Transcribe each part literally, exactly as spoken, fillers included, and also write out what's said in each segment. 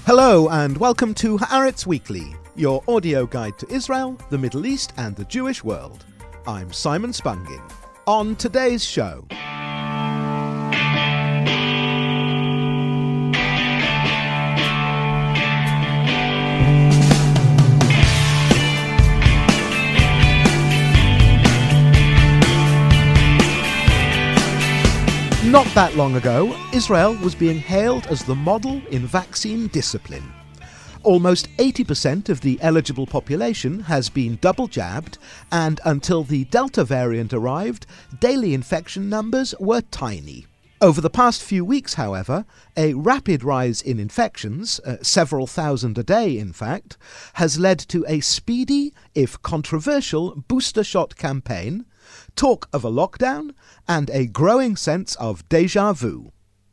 Hello and welcome to Haaretz Weekly, your audio guide to Israel, the Middle East and the Jewish world. I'm Simon Spunging. On today's show... Not that long ago, Israel was being hailed as the model in vaccine discipline. Almost eighty percent of the eligible population has been double jabbed, and until the Delta variant arrived, daily infection numbers were tiny. Over the past few weeks, however, a rapid rise in infections, uh, several thousand a day in fact, has led to a speedy, if controversial, booster shot campaign, talk of a lockdown, and a growing sense of déjà vu.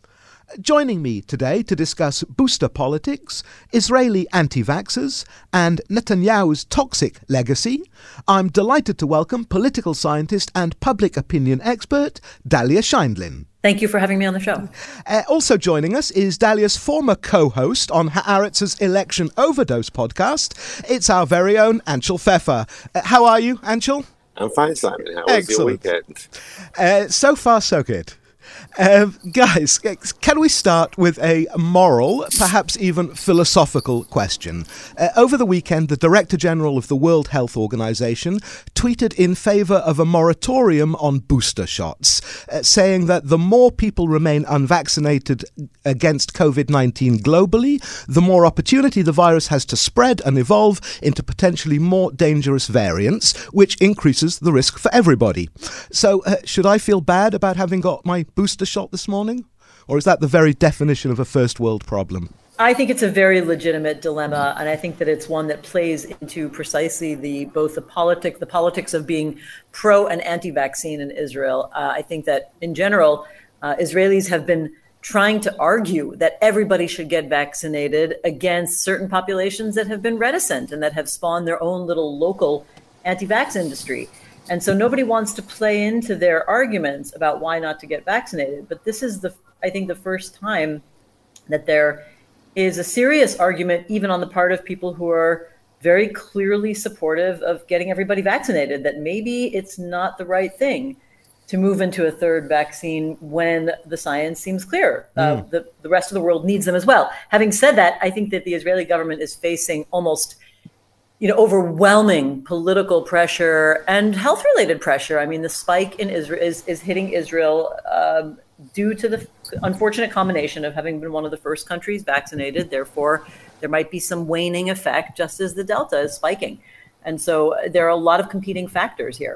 Joining me today to discuss booster politics, Israeli anti-vaxxers, and Netanyahu's toxic legacy, I'm delighted to welcome political scientist and public opinion expert Dalia Scheindlin. Thank you for having me on the show. Uh, also joining us is Dalia's former co-host on Haaretz's Election Overdose podcast. It's our very own Anshel Pfeffer. Uh, how are you, Anshel? I'm fine, Simon. How was Excellent. your weekend? Uh, so far, so good. Um, guys, can we start with a moral, perhaps even philosophical question? Uh, over the weekend, the Director General of the World Health Organization tweeted in favor of a moratorium on booster shots, uh, saying that the more people remain unvaccinated against covid nineteen globally, the more opportunity the virus has to spread and evolve into potentially more dangerous variants, which increases the risk for everybody. So, uh, should I feel bad about having got my booster shot this morning? Or is that the very definition of a first world problem? I think it's a very legitimate dilemma, and I think that it's one that plays into precisely the both the politic, the politics of being pro and anti-vaccine in Israel. Uh, I think that in general, uh, Israelis have been trying to argue that everybody should get vaccinated against certain populations that have been reticent and that have spawned their own little local anti-vax industry. And so nobody wants to play into their arguments about why not to get vaccinated. But this is, the, I think, the first time that there is a serious argument, even on the part of people who are very clearly supportive of getting everybody vaccinated, that maybe it's not the right thing to move into a third vaccine when the science seems clear. Mm. Uh, the, the rest of the world needs them as well. Having said that, I think that the Israeli government is facing almost you know, overwhelming political pressure and health-related pressure. I mean, the spike in Israel is, is hitting Israel um, due to the unfortunate combination of having been one of the first countries vaccinated. Therefore, there might be some waning effect just as the Delta is spiking. And so there are a lot of competing factors here.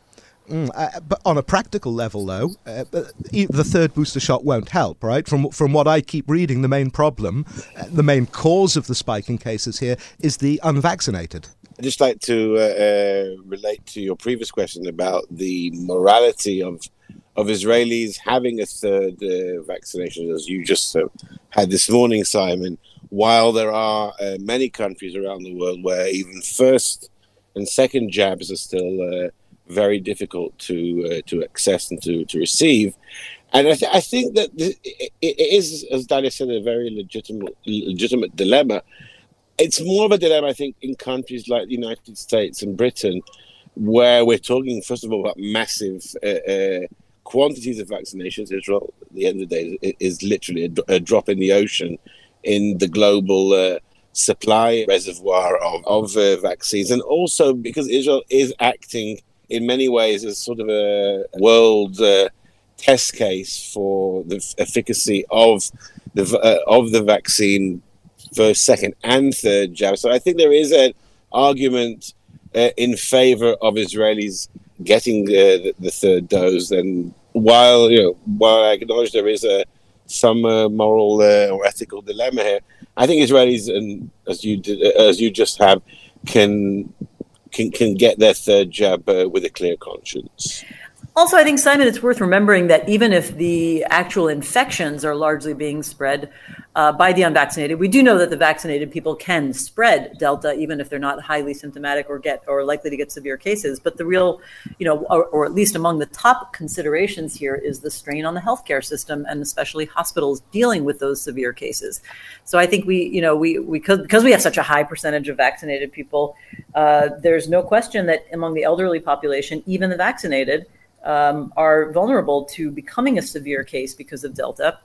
Mm, uh, but on a practical level, though, uh, the third booster shot won't help, right? From from what I keep reading, the main problem, uh, the main cause of the spike in cases here is the unvaccinated. I'd just like to uh, uh, relate to your previous question about the morality of of Israelis having a third uh, vaccination, as you just uh, had this morning, Simon, while there are uh, many countries around the world where even first and second jabs are still uh, very difficult to uh, to access and to, to receive. And I, th- I think that th- it, it is, as Dalia said, a very legitimate legitimate dilemma. It's more of a dilemma, I think, in countries like the United States and Britain, where we're talking, first of all, about massive uh, uh, quantities of vaccinations. Israel, at the end of the day, is literally a, a drop in the ocean in the global uh, supply reservoir of, of uh, vaccines. And also because Israel is acting in many ways as sort of a world uh, test case for the f- efficacy of the uh, of the vaccine first, second, and third jab. So I think there is an argument uh, in favor of Israelis getting uh, the, the third dose. And while you know, while I acknowledge there is a some uh, moral uh, or ethical dilemma here, I think Israelis, and as you did, as you just have, can. Can, can get their third jab uh, with a clear conscience. Also, I think, Simon, it's worth remembering that even if the actual infections are largely being spread uh, by the unvaccinated. We do know that the vaccinated people can spread Delta, even if they're not highly symptomatic or get or likely to get severe cases. But the real, you know, or, or at least among the top considerations here is the strain on the healthcare system and especially hospitals dealing with those severe cases. So I think we, you know, we, we could, because we have such a high percentage of vaccinated people, uh, there's no question that among the elderly population, even the vaccinated, um, are vulnerable to becoming a severe case because of Delta.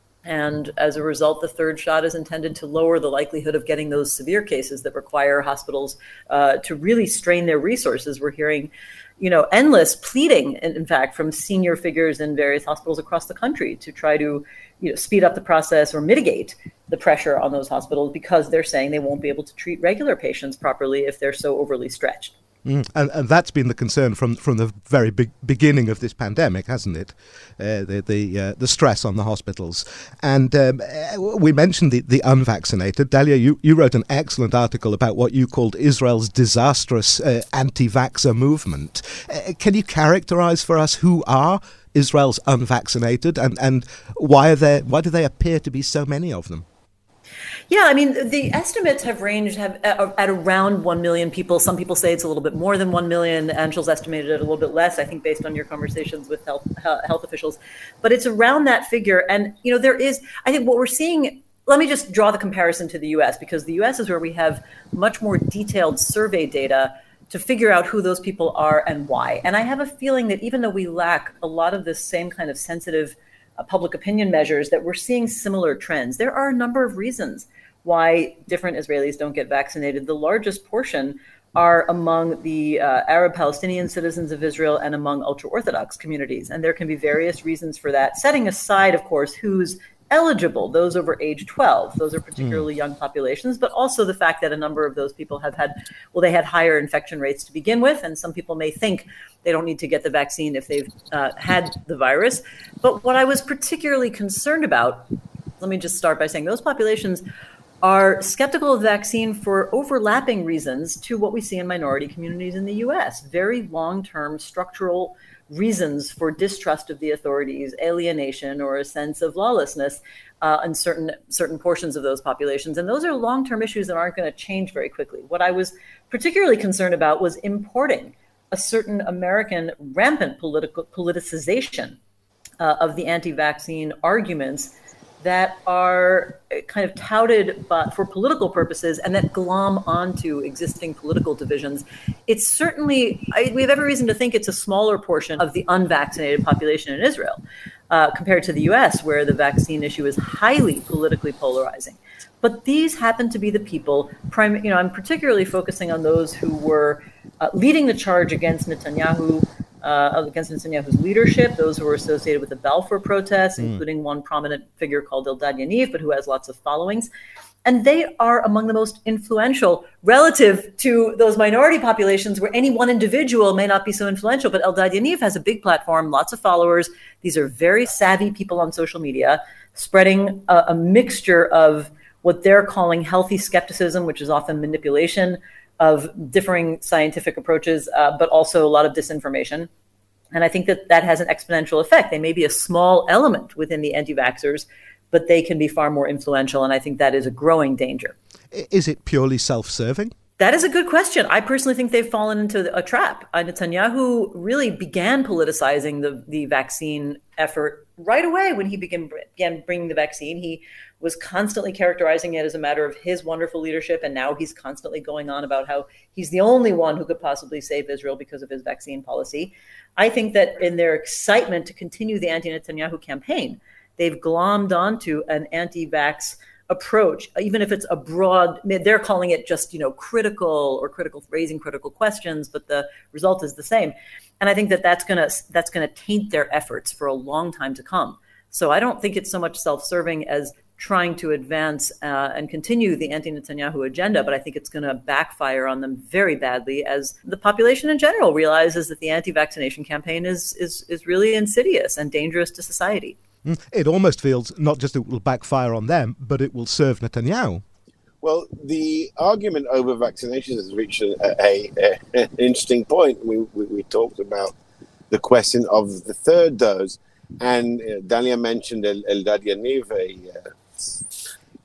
And as a result, the third shot is intended to lower the likelihood of getting those severe cases that require hospitals uh, to really strain their resources. We're hearing, you know, endless pleading, in, in fact, from senior figures in various hospitals across the country to try to, you know, speed up the process or mitigate the pressure on those hospitals because they're saying they won't be able to treat regular patients properly if they're so overly stretched. Mm, and, and that's been the concern from from the very big beginning of this pandemic, hasn't it? Uh, the the, uh, the stress on the hospitals. And um, we mentioned the, the unvaccinated. Dalia, you, you wrote an excellent article about what you called Israel's disastrous uh, anti-vaxxer movement. Uh, can you characterize for us who are Israel's unvaccinated and, and why are there, why do they appear to be so many of them? Yeah, I mean, the estimates have ranged have at, at around one million people. Some people say it's a little bit more than one million. Angel's estimated it a little bit less, I think, based on your conversations with health health officials. But it's around that figure. And, you know, there is, I think what we're seeing, let me just draw the comparison to the U S, because the U S is where we have much more detailed survey data to figure out who those people are and why. And I have a feeling that even though we lack a lot of this same kind of sensitive Uh, public opinion measures, that we're seeing similar trends. There are a number of reasons why different Israelis don't get vaccinated. The largest portion are among the uh, Arab Palestinian citizens of Israel and among ultra-Orthodox communities. And there can be various reasons for that, setting aside, of course, who's eligible, those over age twelve. Those are particularly mm. young populations, but also the fact that a number of those people have had, well, they had higher infection rates to begin with, and some people may think they don't need to get the vaccine if they've uh, had the virus. But what I was particularly concerned about, let me just start by saying those populations are skeptical of the vaccine for overlapping reasons to what we see in minority communities in the U S. Very long-term structural reasons for distrust of the authorities, alienation, or a sense of lawlessness uh, in certain certain portions of those populations. And those are long-term issues that aren't going to change very quickly. What I was particularly concerned about was importing a certain American rampant political politicization uh, of the anti-vaccine arguments that are kind of touted but for political purposes and that glom onto existing political divisions. It's certainly, I, we have every reason to think it's a smaller portion of the unvaccinated population in Israel uh, compared to the U S, where the vaccine issue is highly politically polarizing. But these happen to be the people, prim- you know, I'm particularly focusing on those who were uh, leading the charge against Netanyahu, Uh, against Netanyahu's leadership, those who were associated with the Balfour protests, mm. including one prominent figure called Eldad Yaniv, but who has lots of followings. And they are among the most influential relative to those minority populations where any one individual may not be so influential. But Eldad Yaniv has a big platform, lots of followers. These are very savvy people on social media, spreading a, a mixture of what they're calling healthy skepticism, which is often manipulation of differing scientific approaches, uh, but also a lot of disinformation. And I think that that has an exponential effect. They may be a small element within the anti-vaxxers, but they can be far more influential. And I think that is a growing danger. Is it purely self-serving? That is a good question. I personally think they've fallen into a trap. Uh, Netanyahu really began politicizing the, the vaccine effort right away when he began, began bringing the vaccine. He was constantly characterizing it as a matter of his wonderful leadership, and now he's constantly going on about how he's the only one who could possibly save Israel because of his vaccine policy. I think that in their excitement to continue the anti-Netanyahu campaign, they've glommed onto an anti-vax approach, even if it's a broad, they're calling it just, you know, critical or critical, raising critical questions, but the result is the same. And I think that that's going to that's going to taint their efforts for a long time to come. So I don't think it's so much self-serving as trying to advance uh, and continue the anti-Netanyahu agenda, but I think it's going to backfire on them very badly as the population in general realizes that the anti-vaccination campaign is is is really insidious and dangerous to society. It almost feels not just it will backfire on them, but it will serve Netanyahu. Well, the argument over vaccinations has reached a, a, a, an interesting point. We, we, we talked about the question of the third dose, and uh, Dalia mentioned El, Eldad Yaniv, a, uh,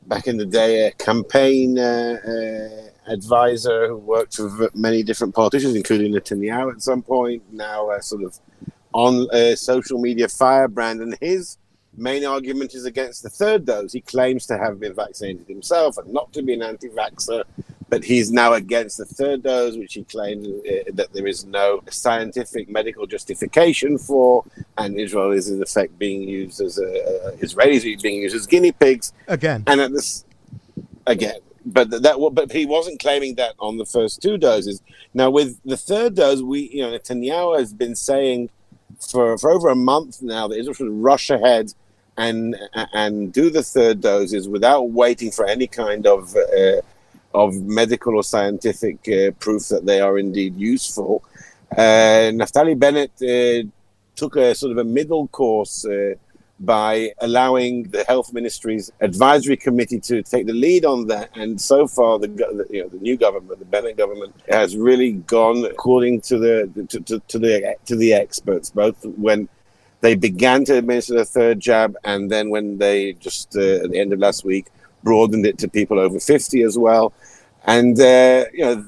back in the day, a campaign uh, uh, advisor who worked with many different politicians, including Netanyahu at some point, now uh, sort of on a social media firebrand. And his main argument is against the third dose. He claims to have been vaccinated himself and not to be an anti-vaxxer, but he's now against the third dose, which he claims uh, that there is no scientific medical justification for, and Israel is in effect being used as a, uh, Israelis are being used as guinea pigs again. And at this again, but that but he wasn't claiming that on the first two doses. Now with the third dose, we you know Netanyahu has been saying for for over a month now that Israel should rush ahead and and do the third doses without waiting for any kind of uh, of medical or scientific uh, proof that they are indeed useful. Uh, Naftali Bennett uh, took a sort of a middle course uh, by allowing the health ministry's advisory committee to take the lead on that. And so far, the you know the new government, the Bennett government, has really gone according to the to, to, to the to the experts, both when they began to administer the third jab and then when they just uh, at the end of last week broadened it to people over fifty as well. And, uh, you know,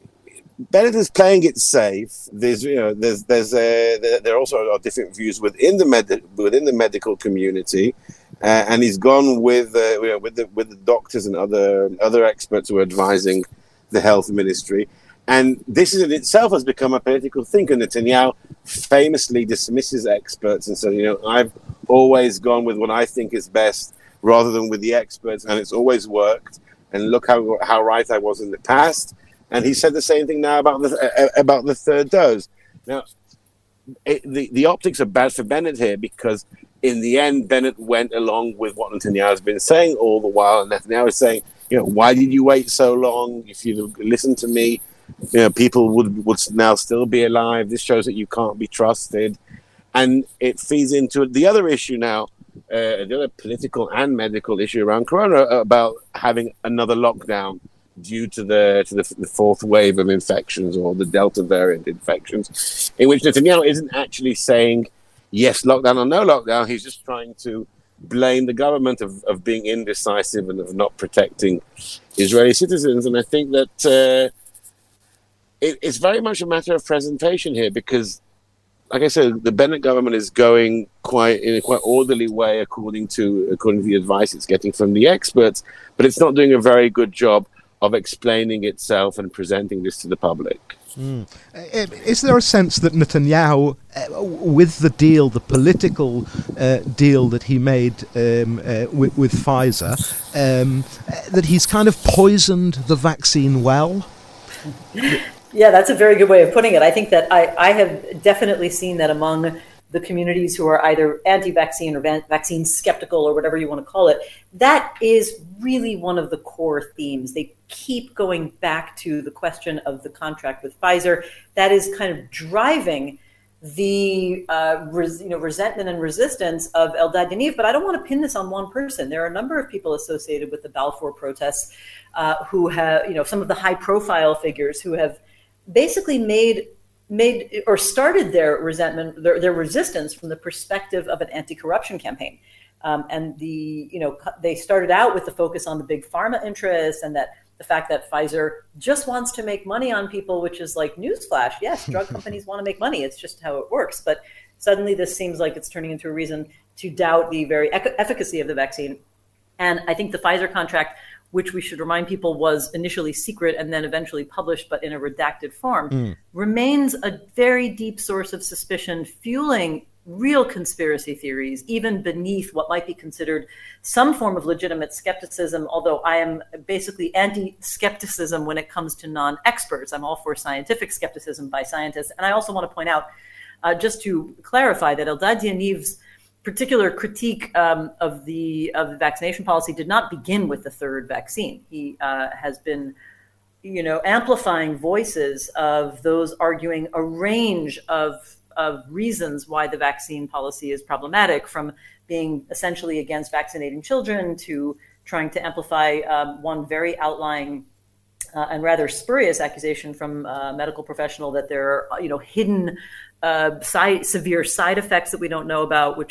Bennett is playing it safe. There's, you know, there's, there's, uh, there also are different views within the med- within the medical community. Uh, and he's gone with, uh, you know, with the, with the doctors and other, other experts who are advising the health ministry. And this in itself has become a political thing. And Netanyahu famously dismisses experts and said, you know, I've always gone with what I think is best, rather than with the experts, and it's always worked. And look how how right I was in the past. And he said the same thing now about the uh, about the third dose. Now, it, the the optics are bad for Bennett here because in the end, Bennett went along with what Netanyahu has been saying all the while, and Netanyahu is saying, you know, why did you wait so long? If you'd listened to me, you know, people would would now still be alive. This shows that you can't be trusted, and it feeds into the other issue now. Uh, the other political and medical issue around Corona about having another lockdown due to the to the, the fourth wave of infections or the Delta variant infections, in which Netanyahu isn't actually saying yes, lockdown or no lockdown. He's just trying to blame the government of, of being indecisive and of not protecting Israeli citizens. And I think that uh, it, it's very much a matter of presentation here because, like I said, the Bennett government is going quite in a quite orderly way according to according to the advice it's getting from the experts, but it's not doing a very good job of explaining itself and presenting this to the public. Mm. Is there a sense that Netanyahu, uh, with the deal, the political uh, deal that he made um, uh, with, with Pfizer, um, that he's kind of poisoned the vaccine well? Yeah, that's a very good way of putting it. I think that I, I have definitely seen that among the communities who are either anti-vaccine or va- vaccine skeptical or whatever you want to call it. That is really one of the core themes. They keep going back to the question of the contract with Pfizer. That is kind of driving the uh, res- you know resentment and resistance of Eldad Yaniv. But I don't want to pin this on one person. There are a number of people associated with the Balfour protests uh, who have, you know, some of the high-profile figures who have basically made made or started their resentment, their, their resistance from the perspective of an anti-corruption campaign. Um, and the, you know, they started out with the focus on the big pharma interests and that the fact that Pfizer just wants to make money on people, which is like newsflash. Yes, drug companies want to make money. It's just how it works. But suddenly this seems like it's turning into a reason to doubt the very ec- efficacy of the vaccine. And I think the Pfizer contract, which we should remind people was initially secret and then eventually published, but in a redacted form, mm. remains a very deep source of suspicion, fueling real conspiracy theories, even beneath what might be considered some form of legitimate skepticism, although I am basically anti-skepticism when it comes to non-experts. I'm all for scientific skepticism by scientists. And I also want to point out, uh, just to clarify, that Eldad Yaniv's particular critique um, of the of the vaccination policy did not begin with the third vaccine. He uh, has been, you know, amplifying voices of those arguing a range of of reasons why the vaccine policy is problematic, from being essentially against vaccinating children to trying to amplify um, one very outlying uh, and rather spurious accusation from a medical professional that there are, you know, hidden Uh, side, severe side effects that we don't know about, which is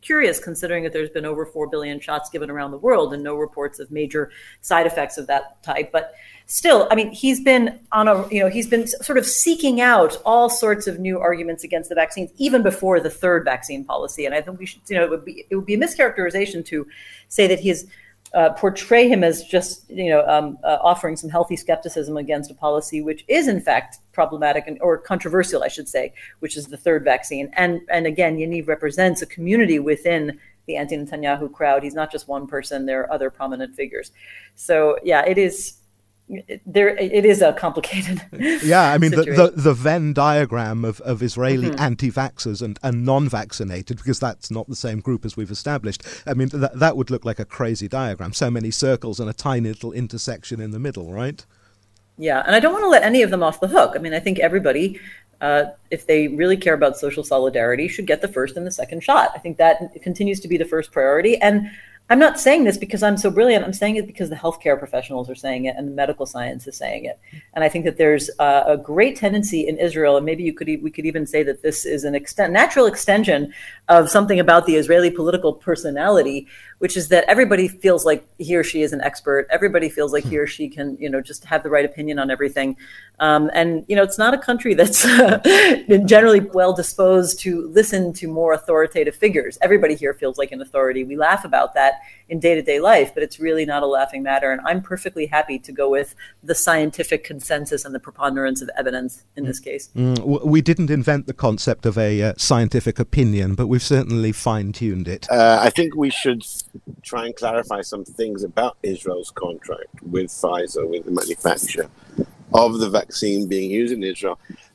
curious considering that there's been over four billion shots given around the world and no reports of major side effects of that type. But still, I mean, he's been on a, you know, he's been sort of seeking out all sorts of new arguments against the vaccines, even before the third vaccine policy. And I think we should, you know, it would be, it would be a mischaracterization to say that he's, Uh, portray him as just, you know, um, uh, offering some healthy skepticism against a policy which is in fact problematic and, or controversial, I should say, which is the third vaccine. And and again, Yaniv represents a community within the anti-Netanyahu crowd. He's not just one person; there are other prominent figures. So yeah, it is. There, it is a complicated. Yeah, I mean the, the the Venn diagram of, of Israeli mm-hmm. anti-vaxxers and, and non-vaccinated, because that's not the same group as we've established. I mean that that would look like a crazy diagram. So many circles and a tiny little intersection in the middle, right? Yeah, and I don't want to let any of them off the hook. I mean, I think everybody, uh, if they really care about social solidarity, should get the first and the second shot. I think that continues to be the first priority. And I'm not saying this because I'm so brilliant. I'm saying it because the healthcare professionals are saying it and the medical science is saying it. And I think that there's uh, a great tendency in Israel, and maybe you could e- we could even say that this is an extent, natural extension of something about the Israeli political personality, which is that everybody feels like he or she is an expert. Everybody feels like he or she can, you know, just have the right opinion on everything. Um, and, you know, it's not a country that's generally well disposed to listen to more authoritative figures. Everybody here feels like an authority. We laugh about that in day-to-day life, but it's really not a laughing matter. And I'm perfectly happy to go with the scientific consensus and the preponderance of evidence in this case. Mm, we didn't invent the concept of a uh, scientific opinion, but we've certainly fine-tuned it. Uh, I think we should try and clarify some things about Israel's contract with Pfizer, with the manufacturer of the vaccine being used in Israel.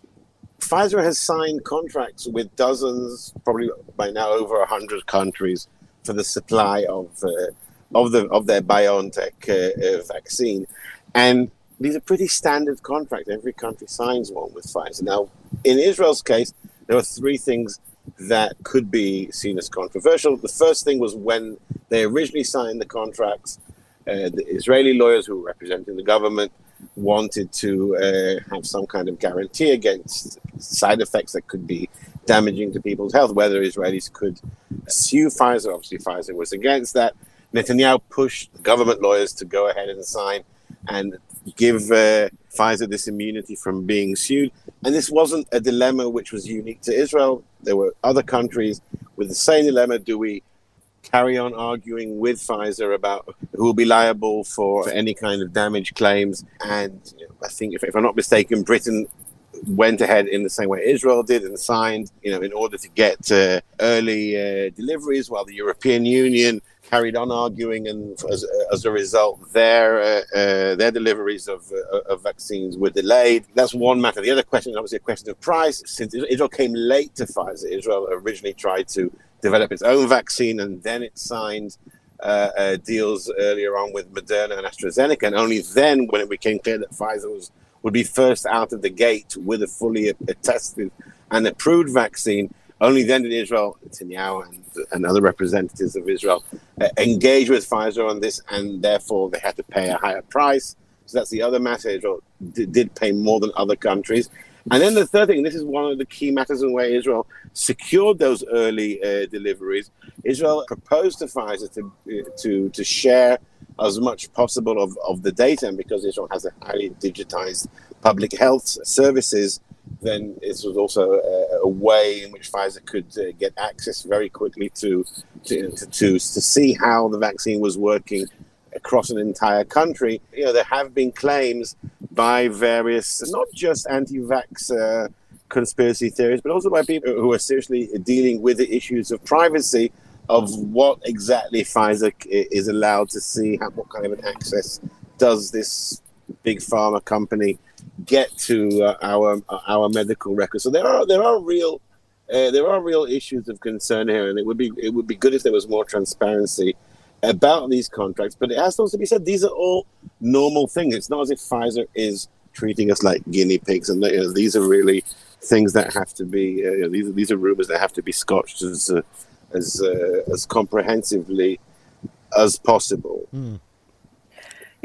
Pfizer has signed contracts with dozens, probably by now over a hundred countries, for the supply of uh, of the of their BioNTech uh, uh, vaccine, and these are pretty standard contracts. Every country signs one with Pfizer. Now, in Israel's case, there are three things that could be seen as controversial. The first thing was when they originally signed the contracts, uh, the Israeli lawyers who were representing the government wanted to uh, have some kind of guarantee against side effects that could be damaging to people's health, whether Israelis could sue Pfizer. Obviously, Pfizer was against that. Netanyahu pushed government lawyers to go ahead and sign and give uh, Pfizer this immunity from being sued. And this wasn't a dilemma which was unique to Israel. There were other countries with the same dilemma. Do we carry on arguing with Pfizer about who will be liable for any kind of damage claims? And you know, I think, if, if I'm not mistaken, Britain went ahead in the same way Israel did and signed, you know, in order to get uh, early uh, deliveries, while the European Union carried on arguing, and as, as a result, their uh, uh, their deliveries of, uh, of vaccines were delayed. That's one matter. The other question is obviously a question of price. Since Israel came late to Pfizer, Israel originally tried to develop its own vaccine, and then it signed uh, uh, deals earlier on with Moderna and AstraZeneca, and only then, when it became clear that Pfizer was would be first out of the gate with a fully tested and approved vaccine, only then did Israel, Netanyahu and, and other representatives of Israel uh, engage with Pfizer on this, and therefore they had to pay a higher price. So that's the other matter. Israel d- did pay more than other countries. And then the third thing, and this is one of the key matters in where Israel secured those early uh, deliveries. Israel proposed to Pfizer to uh, to to share as much possible of, of the data, and because Israel has a highly digitized public health services, then this was also a, a way in which Pfizer could uh, get access very quickly to to, to to to see how the vaccine was working across an entire country. You know, there have been claims by various, not just anti-vax uh, conspiracy theories, but also by people who are seriously dealing with the issues of privacy, of what exactly Pfizer is allowed to see, how, what kind of an access does this big pharma company get to uh, our uh, our medical records. So there are there are real uh, there are real issues of concern here, and it would be it would be good if there was more transparency about these contracts. But it has to also be said, these are all normal things. It's not as if Pfizer is treating us like guinea pigs, and you know, these are really things that have to be uh, you know, these are these are rumors that have to be scotched as uh, as uh, as comprehensively as possible. Mm.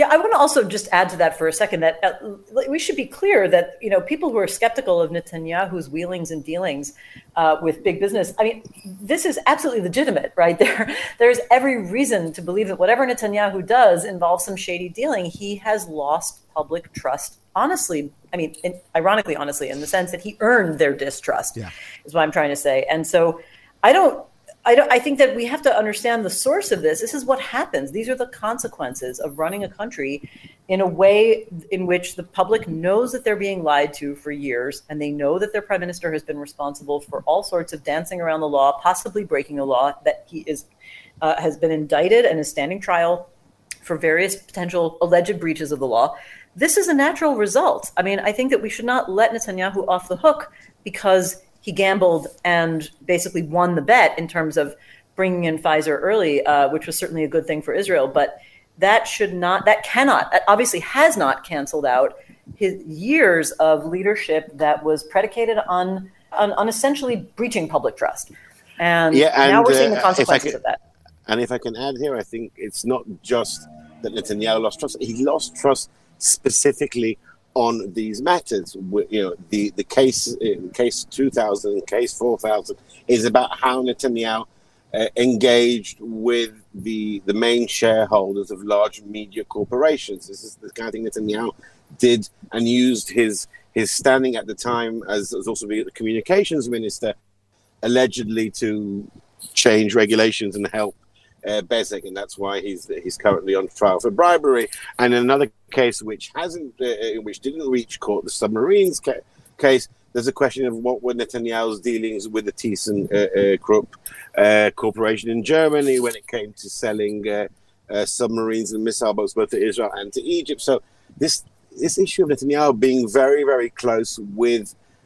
Yeah, I want to also just add to that for a second that uh, we should be clear that, you know, people who are skeptical of Netanyahu's wheelings and dealings uh, with big business, I mean, this is absolutely legitimate, right? There, there's every reason to believe that whatever Netanyahu does involves some shady dealing. He has lost public trust, honestly. I mean, in, ironically, honestly, in the sense that he earned their distrust, yeah. is what I'm trying to say. And so I don't, I don't. I think that we have to understand the source of this. This is what happens. These are the consequences of running a country in a way in which the public knows that they're being lied to for years, and they know that their prime minister has been responsible for all sorts of dancing around the law, possibly breaking a law, that he is uh, has been indicted and is standing trial for various potential alleged breaches of the law. This is a natural result. I mean, I think that we should not let Netanyahu off the hook because he gambled and basically won the bet in terms of bringing in Pfizer early, uh, which was certainly a good thing for Israel. But that should not, that cannot, that obviously has not canceled out his years of leadership that was predicated on on, on essentially breaching public trust. And, yeah, and now we're seeing uh, the consequences can, of that. And if I can add here, I think it's not just that Netanyahu lost trust. He lost trust specifically on these matters. You know, the, the case, case two thousand, case four thousand is about how Netanyahu uh, engaged with the the main shareholders of large media corporations. This is the kind of thing Netanyahu did and used his his standing at the time as, as also the communications minister, allegedly to change regulations and help Uh, Bezeq, and that's why he's he's currently on trial for bribery. And in another case which hasn't, uh, which didn't reach court, the submarines ca- case, there's a question of what were Netanyahu's dealings with the ThyssenKrupp uh, uh, corporation in Germany when it came to selling uh, uh, submarines and missile boats both to Israel and to Egypt. So this this issue of Netanyahu being very very close with,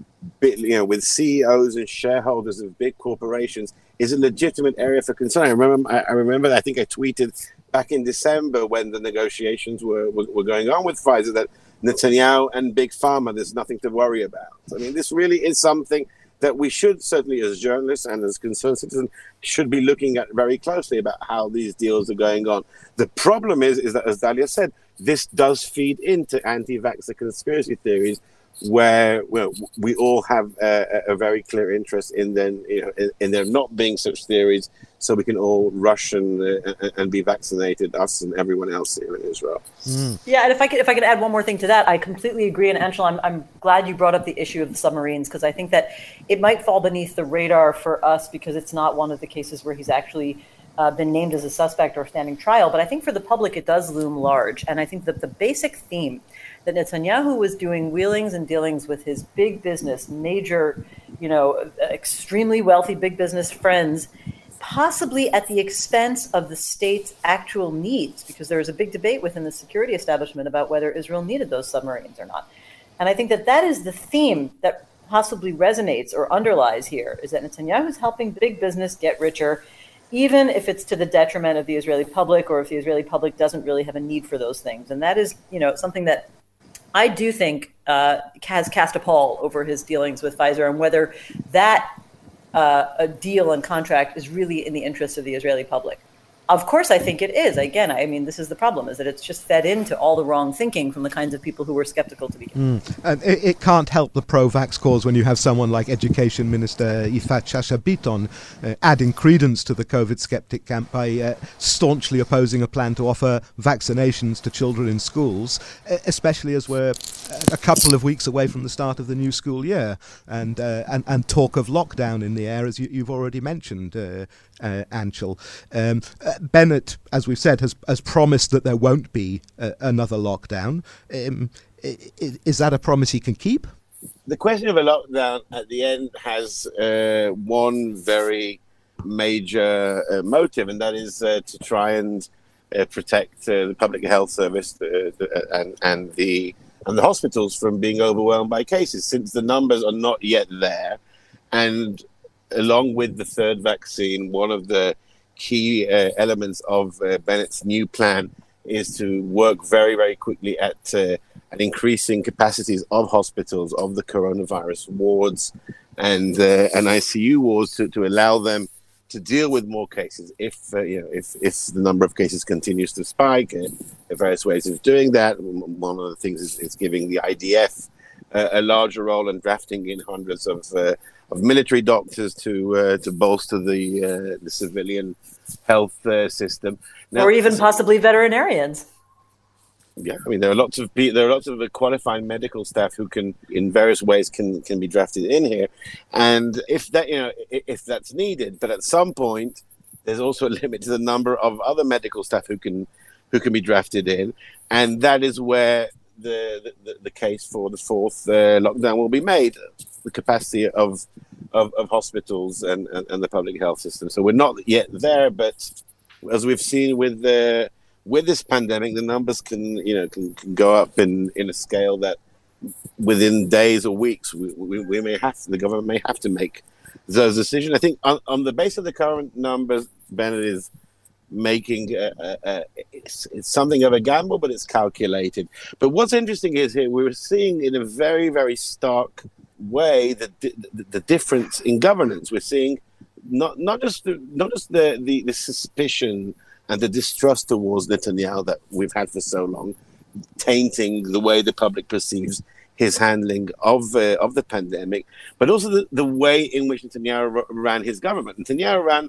you know, with C E Os and shareholders of big corporations is a legitimate area for concern. I remember, I remember, I think I tweeted back in December when the negotiations were, were, were going on with Pfizer that Netanyahu and Big Pharma, there's nothing to worry about. I mean, this really is something that we should certainly, as journalists and as concerned citizens, should be looking at very closely about how these deals are going on. The problem is, is that, as Dalia said, this does feed into anti-vaxxer conspiracy theories, where well, we all have a, a very clear interest in then you know in, in there not being such theories, so we can all rush and uh, and be vaccinated, us and everyone else here in Israel. Mm. Yeah, and if I could if I could add one more thing to that, I completely agree. And Anshel, I'm I'm glad you brought up the issue of the submarines, because I think that it might fall beneath the radar for us because it's not one of the cases where he's actually uh, been named as a suspect or standing trial. But I think for the public, it does loom large, and I think that the basic theme that Netanyahu was doing wheelings and dealings with his big business, major, you know, extremely wealthy big business friends, possibly at the expense of the state's actual needs, because there was a big debate within the security establishment about whether Israel needed those submarines or not. And I think that that is the theme that possibly resonates or underlies here, is that Netanyahu is helping big business get richer, even if it's to the detriment of the Israeli public, or if the Israeli public doesn't really have a need for those things. And that is, you know, something that I do think uh, has cast a pall over his dealings with Pfizer, and whether that uh, a deal and contract is really in the interest of the Israeli public. Of course, I think it is. Again, I mean, this is the problem, is that it's just fed into all the wrong thinking from the kinds of people who were skeptical to begin. Mm. And it, it can't help the pro-vax cause when you have someone like Education Minister Yifat Shasha Biton uh, adding credence to the COVID skeptic camp by uh, staunchly opposing a plan to offer vaccinations to children in schools, especially as we're a couple of weeks away from the start of the new school year, and uh, and, and talk of lockdown in the air, as you, you've already mentioned, uh, uh, Anshel. Um, uh, Bennett, as we've said, has, has promised that there won't be uh, another lockdown. Um, is, is that a promise he can keep? The question of a lockdown at the end has uh, one very major uh, motive, and that is uh, to try and uh, protect uh, the public health service uh, the, and, and the and the hospitals from being overwhelmed by cases, since the numbers are not yet there. And along with the third vaccine, one of the key uh, elements of uh, Bennett's new plan is to work very, very quickly at, uh, at increasing capacities of hospitals, of the coronavirus wards and uh, and I C U wards, to, to allow them to deal with more cases. If uh, you know, if if the number of cases continues to spike, uh, there are various ways of doing that. One of the things is, is giving the I D F uh, a larger role and drafting in hundreds of uh, of military doctors to uh, to bolster the uh, the civilian health uh, system, now, or even possibly veterinarians. Yeah, I mean there are lots of people, there are lots of qualified medical staff who can, in various ways, can can be drafted in here, and if that you know if that's needed, but at some point there's also a limit to the number of other medical staff who can who can be drafted in, and that is where the the, the case for the fourth uh, lockdown will be made, the capacity of of, of hospitals and, and and the public health system. So we're not yet there, but as we've seen with the With this pandemic, the numbers can, you know, can, can go up in, in a scale that within days or weeks we, we, we may have to, the government may have to make those decisions. I think on, on the base of the current numbers, Bennett is making a, a, a, it's, it's something of a gamble, but it's calculated. But what's interesting is here we're seeing in a very, very stark way the the, the difference in governance. We're seeing not not just the, not just the, the, the suspicion and the distrust towards Netanyahu that we've had for so long, tainting the way the public perceives his handling of uh, of the pandemic, but also the, the way in which Netanyahu r- ran his government. Netanyahu ran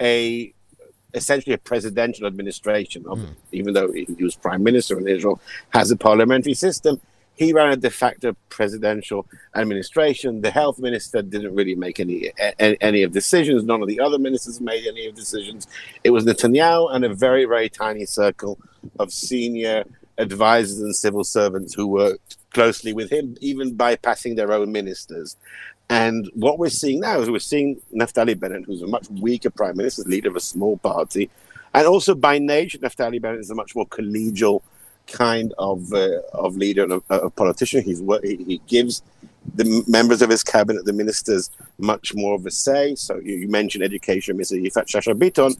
a essentially a presidential administration, of, mm. even though he was prime minister and Israel has a parliamentary system. He ran a de facto presidential administration. The health minister didn't really make any any, any of decisions. None of the other ministers made any of decisions. It was Netanyahu and a very, very tiny circle of senior advisors and civil servants who worked closely with him, even bypassing their own ministers. And what we're seeing now is we're seeing Naftali Bennett, who's a much weaker prime minister, leader of a small party. And also by nature, Naftali Bennett is a much more collegial kind of uh, of leader and a, a politician. He's he, he gives the members of his cabinet, the ministers, much more of a say. So you, you mentioned education, Mister Yifat Shasha Biton.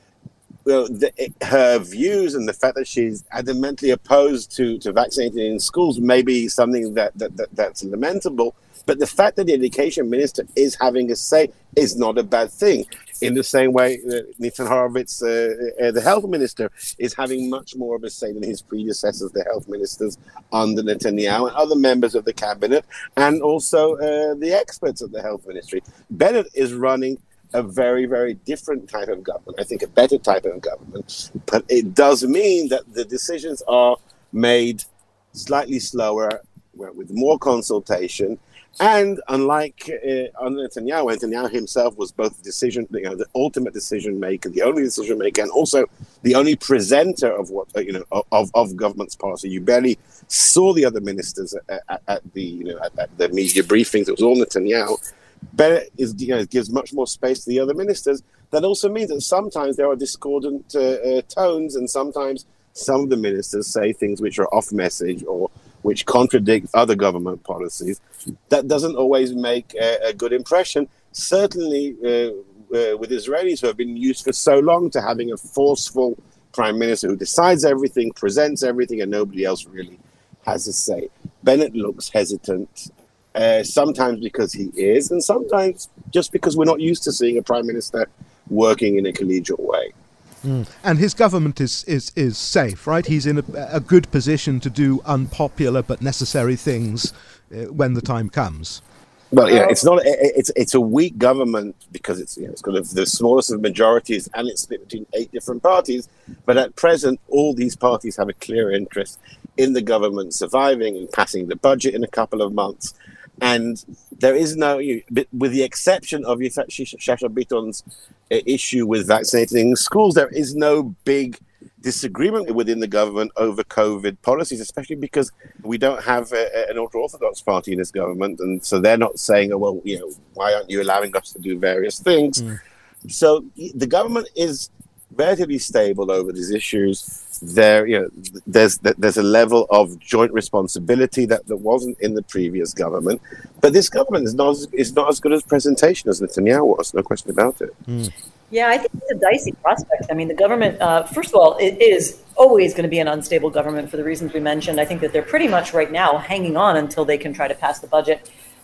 Well, the, her views and the fact that she's adamantly opposed to, to vaccinating in schools may be something that, that, that that's lamentable. But the fact that the education minister is having a say is not a bad thing. In the same way, uh, Nitzan Horowitz, uh, uh, the health minister, is having much more of a say than his predecessors, the health ministers under Netanyahu, and other members of the cabinet, and also uh, the experts of the health ministry. Bennett is running a very, very different type of government. I think a better type of government. But it does mean that the decisions are made slightly slower, with more consultation. And unlike uh, under Netanyahu, Netanyahu himself was both the decision, you know, the ultimate decision maker, the only decision maker, and also the only presenter of what uh, you know of, of government's policy. You barely saw the other ministers at, at, at the you know at, at the media briefings. It was all Netanyahu. Bennett is you know gives much more space to the other ministers. That also means that sometimes there are discordant uh, uh, tones, and sometimes some of the ministers say things which are off message or which contradict other government policies. That doesn't always make a, a good impression. Certainly uh, uh, with Israelis who have been used for so long to having a forceful prime minister who decides everything, presents everything, and nobody else really has a say. Bennett looks hesitant, uh, sometimes because he is, and sometimes just because we're not used to seeing a prime minister working in a collegial way. Mm. And his government is, is, is safe, right? He's in a, a good position to do unpopular but necessary things uh, when the time comes. Well, yeah, it's not. It's it's a weak government because it's you know, it's got the smallest of majorities and it's split between eight different parties. But at present, all these parties have a clear interest in the government surviving and passing the budget in a couple of months. And there is no, you, with the exception of Yifat Shasha Biton's uh, issue with vaccinating in schools, there is no big disagreement within the government over COVID policies, especially because we don't have a, an ultra-Orthodox party in this government. And so they're not saying, oh, well, you know, why aren't you allowing us to do various things? Mm. So the government is relatively stable over these issues. There, you know, there's there's a level of joint responsibility that, that wasn't in the previous government, but this government is not is not as good as presentation as Netanyahu was. No question about it. Mm. Yeah, I think it's a dicey prospect. I mean, the government, uh, first of all, it is always going to be an unstable government for the reasons we mentioned. I think that they're pretty much right now hanging on until they can try to pass the budget.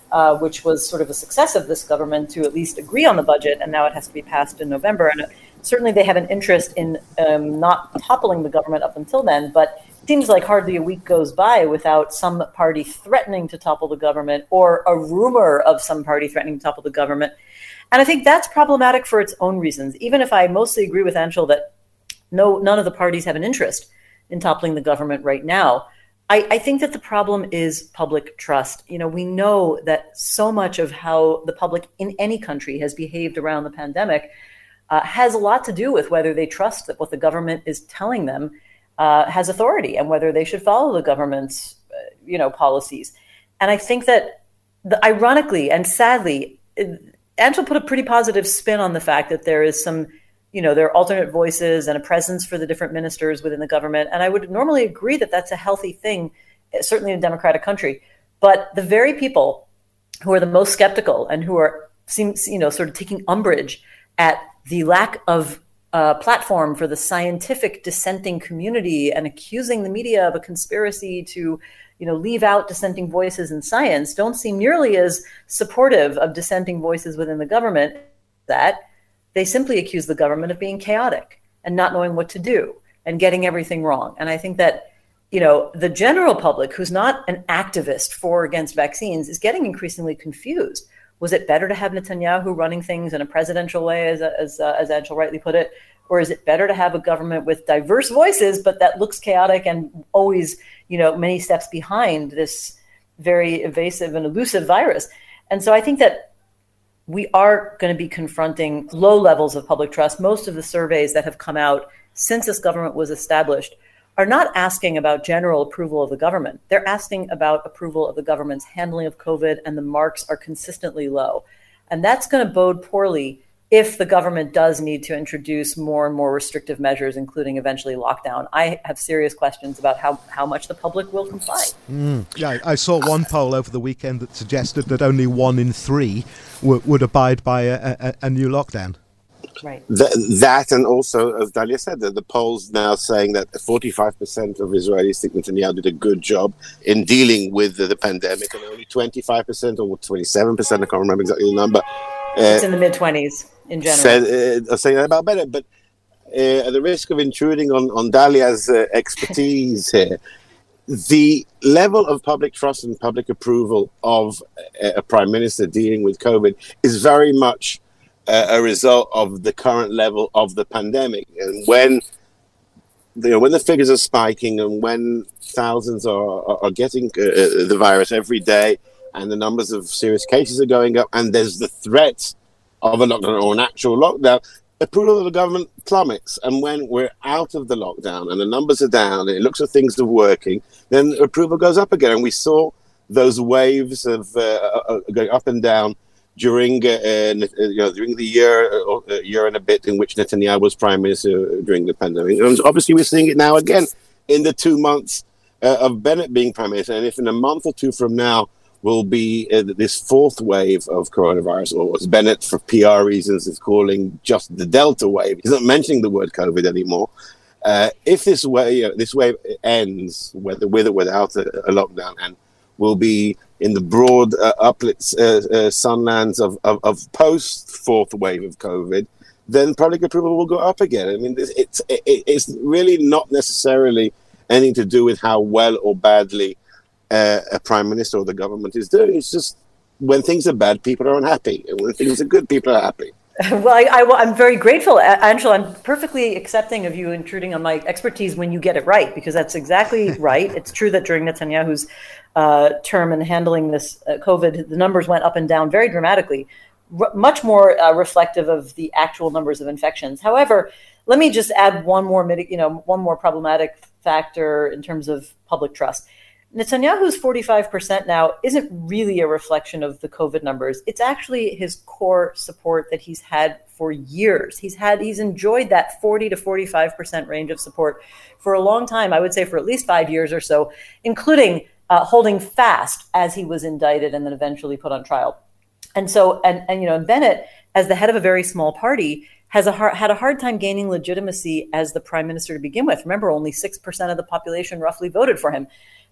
uh, which was sort of a success of this government to at least agree on the budget, and now it has to be passed in November. And certainly they have an interest in um, not toppling the government up until then, but it seems like hardly a week goes by without some party threatening to topple the government or a rumor of some party threatening to topple the government. And I think that's problematic for its own reasons. Even if I mostly agree with Anshul that no, none of the parties have an interest in toppling the government right now, I, I think that the problem is public trust. You know, we know that so much of how the public in any country has behaved around the pandemic uh, has a lot to do with whether they trust that what the government is telling them uh, has authority and whether they should follow the government's, uh, you know, policies. And I think that, the, ironically and sadly, it, Anshul put a pretty positive spin on the fact that there is some, you know, there are alternate voices and a presence for the different ministers within the government. And I would normally agree that that's a healthy thing, certainly in a democratic country. But the very people who are the most skeptical and who are, seems, you know, sort of taking umbrage at the lack of uh, platform for the scientific dissenting community and accusing the media of a conspiracy to, you know, leave out dissenting voices in science don't seem nearly as supportive of dissenting voices within the government, that they simply accuse the government of being chaotic and not knowing what to do and getting everything wrong. And I think that, you know, the general public who's not an activist for or against vaccines is getting increasingly confused. Was it better to have Netanyahu running things in a presidential way, as as, uh, as Anshul rightly put it? Or is it better to have a government with diverse voices, but that looks chaotic and always, you know, many steps behind this very evasive and elusive virus? And so I think that we are going to be confronting low levels of public trust. Most of the surveys that have come out since this government was established are not asking about general approval of the government. They're asking about approval of the government's handling of COVID, and the marks are consistently low. And that's going to bode poorly if the government does need to introduce more and more restrictive measures, including eventually lockdown. I have serious questions about how, how much the public will comply. Mm. Yeah, I saw one poll over the weekend that suggested that only one in three w- would abide by a, a, a new lockdown. Right. Th- that and also, as Dalia said, the, the polls now saying that forty-five percent of Israelis think Netanyahu did a good job in dealing with the, the pandemic, and only twenty-five percent or twenty-seven percent, I can't remember exactly the number. Uh, it's in the mid-twenties in general. Said, uh, saying about Bennett, but uh, at the risk of intruding on, on Dalia's uh, expertise here, the level of public trust and public approval of a, a prime minister dealing with COVID is very much a result of the current level of the pandemic. And when you know, when the figures are spiking and when thousands are, are, are getting uh, the virus every day and the numbers of serious cases are going up and there's the threat of a lockdown or an actual lockdown, approval of the government plummets. And when we're out of the lockdown and the numbers are down and it looks like things are working, then approval goes up again. And we saw those waves of uh, going up and down during uh, uh, you know during the year uh, year and a bit in which Netanyahu was prime minister during the pandemic. And obviously, we're seeing it now again in the two months uh, of Bennett being prime minister. And if in a month or two from now will be uh, this fourth wave of coronavirus, or as Bennett, for P R reasons, is calling just the Delta wave, he's not mentioning the word COVID anymore. Uh, if this way uh, this wave ends, whether with or without a, a lockdown, and will be in the broad uh, uplit uh, uh, sunlands of, of, of post-fourth wave of COVID, then public approval will go up again. I mean, it's, it's, it's really not necessarily anything to do with how well or badly uh, a prime minister or the government is doing. It's just when things are bad, people are unhappy. And when things are good, people are happy. Well, I, I, I'm very grateful, Anshul. I'm perfectly accepting of you intruding on my expertise when you get it right, because that's exactly right. It's true that during Netanyahu's uh, term in handling this uh, COVID, the numbers went up and down very dramatically, r- much more uh, reflective of the actual numbers of infections. However, let me just add one more, you know, one more problematic factor in terms of public trust. Netanyahu's forty-five percent now isn't really a reflection of the COVID numbers. It's actually his core support that he's had for years. He's had, he's enjoyed that forty to forty-five percent range of support for a long time. I would say for at least five years or so, including uh, holding fast as he was indicted and then eventually put on trial. And so, and, and you know, Bennett, as the head of a very small party, has a hard, had a hard time gaining legitimacy as the prime minister to begin with. Remember, only six percent of the population roughly voted for him.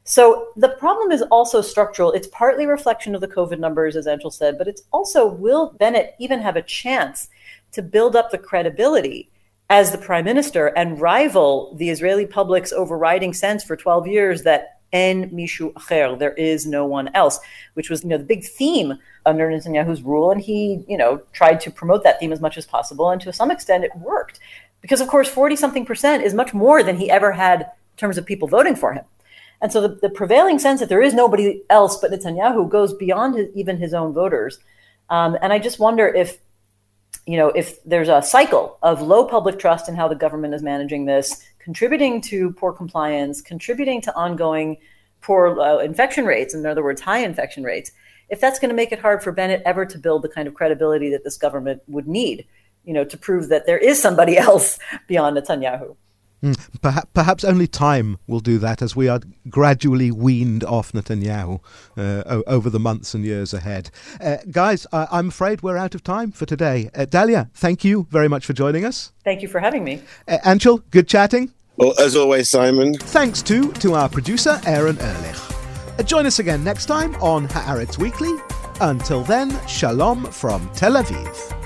So the problem is also structural. It's partly a reflection of the COVID numbers, as Angel said, but it's also, will Bennett even have a chance to build up the credibility as the prime minister and rival the Israeli public's overriding sense for twelve years that en mishu acher, there is no one else, which was, you know, the big theme under Netanyahu's rule. And he, you know, tried to promote that theme as much as possible. And to some extent it worked because, of course, forty something percent is much more than he ever had in terms of people voting for him. And so the, the prevailing sense that there is nobody else but Netanyahu goes beyond his, even his own voters. Um, and I just wonder if, you know, if there's a cycle of low public trust in how the government is managing this, contributing to poor compliance, contributing to ongoing poor uh, infection rates, in other words, high infection rates, if that's going to make it hard for Bennett ever to build the kind of credibility that this government would need, you know, to prove that there is somebody else beyond Netanyahu. Mm, perhaps, perhaps only time will do that as we are gradually weaned off Netanyahu uh, o- over the months and years ahead. Uh, guys, I- I'm afraid we're out of time for today. Uh, Dalia, thank you very much for joining us. Thank you for having me. Uh, Anshul, good chatting. Well, as always, Simon. Thanks too to our producer, Aaron Ehrlich. Uh, join us again next time on Haaretz Weekly. Until then, shalom from Tel Aviv.